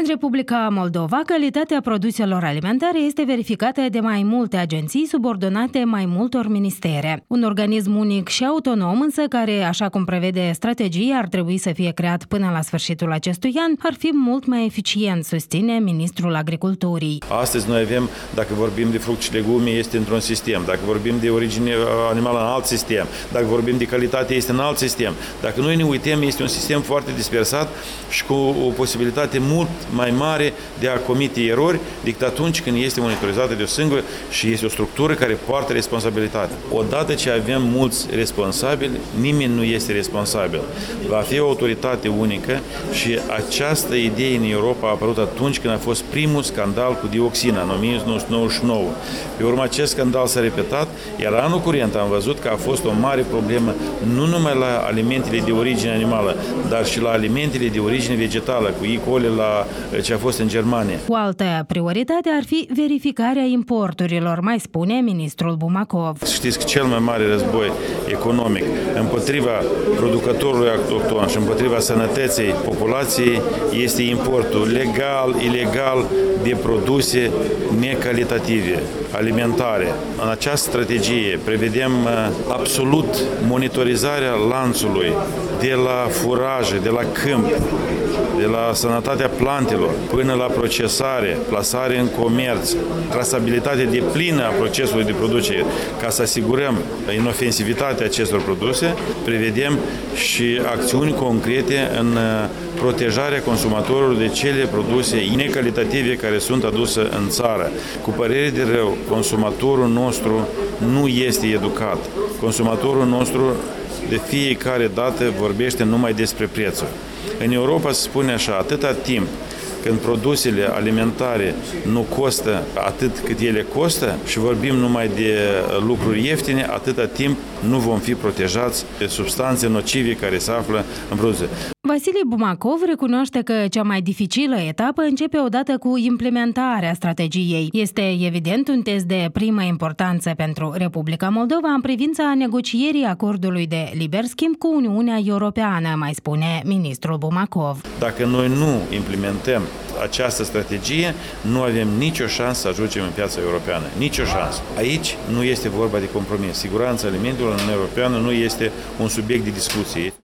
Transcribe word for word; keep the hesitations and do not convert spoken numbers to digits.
În Republica Moldova, calitatea produselor alimentare este verificată de mai multe agenții subordonate mai multor ministere. Un organism unic și autonom, însă care, așa cum prevede strategia, ar trebui să fie creat până la sfârșitul acestui an, ar fi mult mai eficient, susține ministrul Agriculturii. Astăzi noi avem, dacă vorbim de fructe și legume, este într-un sistem, dacă vorbim de origine animală în alt sistem, dacă vorbim de calitate, este în alt sistem. Dacă noi ne uităm, este un sistem foarte dispersat și cu o posibilitate mult mai mare de a comite erori decât atunci când este monitorizată de o singură și este o structură care poartă responsabilitatea. Odată ce avem mulți responsabili, nimeni nu este responsabil. Va fi o autoritate unică și această idee în Europa a apărut atunci când a fost primul scandal cu dioxina în o mie nouă sute nouăzeci și nouă. Pe urmă acest scandal s-a repetat, iar anul curent am văzut că a fost o mare problemă nu numai la alimentele de origine animală, dar și la alimentele de origine vegetală, cu E. coli la ce a fost în Germania. O altă prioritate ar fi verificarea importurilor, mai spune ministrul Bumakov. Știți că cel mai mare război economic împotriva producătorului autohton și împotriva sănătății populației este importul legal, ilegal de produse necalitative, alimentare. În această strategie prevedem absolut monitorizarea lanțului de la furaje, de la câmp, de la sănătatea plantelor până la procesare, plasare în comerț, trasabilitate deplină a procesului de producere. Ca să asigurăm inofensivitatea acestor produse, prevedem și acțiuni concrete în protejarea consumatorilor de cele produse necalitative care sunt aduse în țară. Cu părere de rău, consumatorul nostru nu este educat. Consumatorul nostru de fiecare dată vorbește numai despre prețuri. În Europa se spune așa, atâta timp când produsele alimentare nu costă atât cât ele costă și vorbim numai de lucruri ieftine, atâta timp nu vom fi protejați de substanțe nocive care se află în produse. Vasile Bumakov recunoaște că cea mai dificilă etapă începe odată cu implementarea strategiei. Este evident un test de primă importanță pentru Republica Moldova în privința negocierii acordului de liber schimb cu Uniunea Europeană, mai spune ministrul Bumakov. Dacă noi nu implementăm această strategie, nu avem nicio șansă să ajungem în piața europeană. Nicio șansă. Aici nu este vorba de compromis. Siguranța alimentelor în Uniunea Europeană nu este un subiect de discuție.